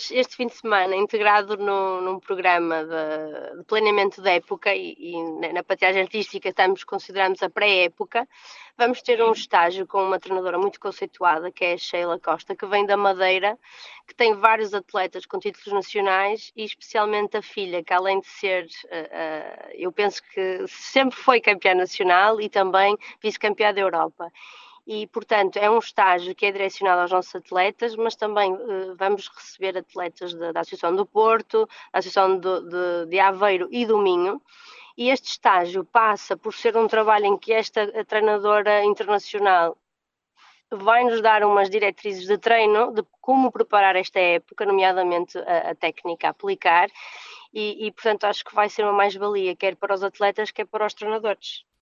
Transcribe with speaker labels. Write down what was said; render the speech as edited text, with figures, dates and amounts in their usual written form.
Speaker 1: este fim de semana, integrado num programa de planeamento da época e na patinagem artística consideramos a pré-época, vamos ter um estágio com uma treinadora muito conceituada, que é a Sheila Costa, que vem da Madeira, que tem vários atletas com títulos nacionais e especialmente a filha, que além de ser, eu penso que sempre foi campeã nacional e também vice-campeã da Europa. E, portanto, é um estágio que é direcionado aos nossos atletas, mas também vamos receber atletas da Associação do Porto, da Associação de Aveiro e do Minho. E este estágio passa por ser um trabalho em que esta treinadora internacional vai nos dar umas diretrizes de treino, de como preparar esta época, nomeadamente a técnica a aplicar, portanto, acho que vai ser uma mais-valia, quer para os atletas, quer para os treinadores.